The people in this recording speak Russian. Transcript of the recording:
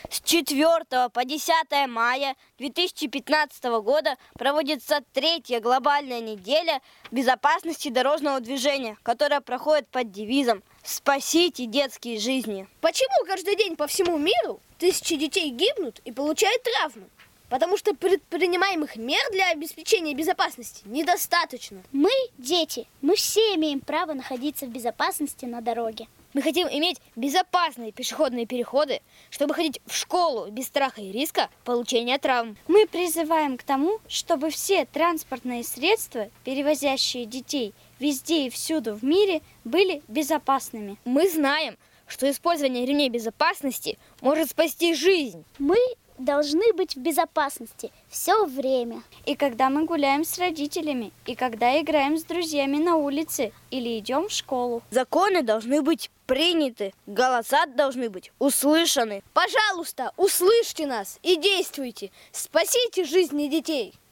С 4 по 10 мая 2015 года проводится третья глобальная неделя безопасности дорожного движения, которая проходит под девизом «Спасите детские жизни». Почему каждый день по всему миру тысячи детей гибнут и получают травмы? Потому что предпринимаемых мер для обеспечения безопасности недостаточно. Мы, дети, мы все имеем право находиться в безопасности на дороге. Мы хотим иметь безопасные пешеходные переходы, чтобы ходить в школу без страха и риска получения травм. Мы призываем к тому, чтобы все транспортные средства, перевозящие детей везде и всюду в мире, были безопасными. Мы знаем, что использование ремней безопасности может спасти жизнь. Мы должны быть в безопасности все время. И когда мы гуляем с родителями, и когда играем с друзьями на улице или идем в школу. Законы должны быть приняты, голоса должны быть услышаны. Пожалуйста, услышьте нас и действуйте. Спасите жизни детей.